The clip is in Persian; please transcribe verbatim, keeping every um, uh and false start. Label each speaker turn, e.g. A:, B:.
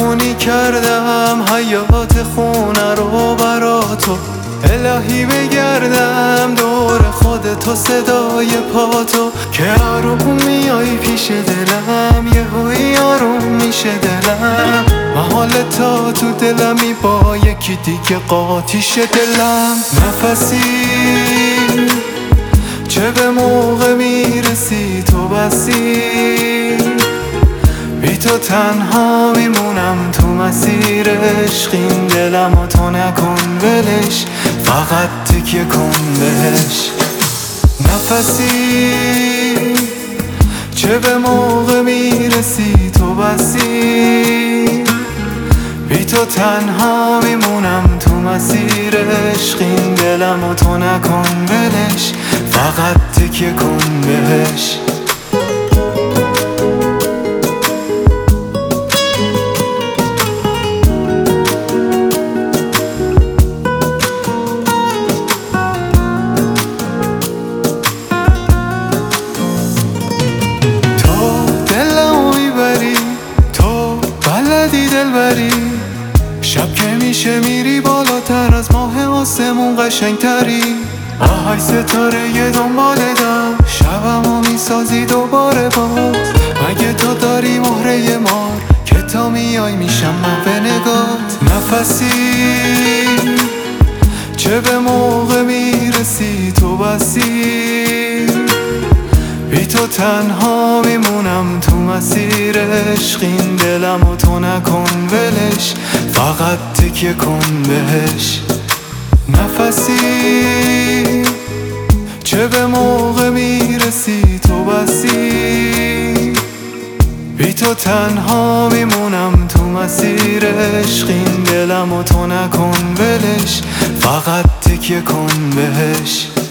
A: مهمونی کردم حیات خونه رو برا تو، الهی بگردم دور خودتو صدای پاتو، که آروم میای پیش دلم، یه هوی آروم میشه دلم، محال تا تو دلمی با یکی دیگه قاطیش دلم. نفسی چه به موقع میرسی تو بسی، بی تو تنها میمونم تو مسیر عشق، این دلم و تو نکن ولش، فقط تکیه کن بهش. نفسی چه به موقع میرسی تو بسی، بی تو تنها میمونم تو مسیر عشق، این دلم و تو نکن ولش، فقط تکیه کن بهش. دلبری شب که میشه میری بالاتر از ماه آسمون قشنگتری، آهای ستاره یه دنبالتم، شبمو میسازی دوباره باز، مگه تو داری مهره مار که تا میای میشم من به نگات. نفسی چه به موقع میرسی تو بسی، بی تو تنها میمونم تو مسیر عشق، این دلم و تو نکن ولش، فقط تکیه کن بهش. نفسی چه به موقع میرسی تو بسی، بی تو تنها میمونم تو مسیر عشق، این دلم و تو نکن ولش، فقط تکیه کن بهش.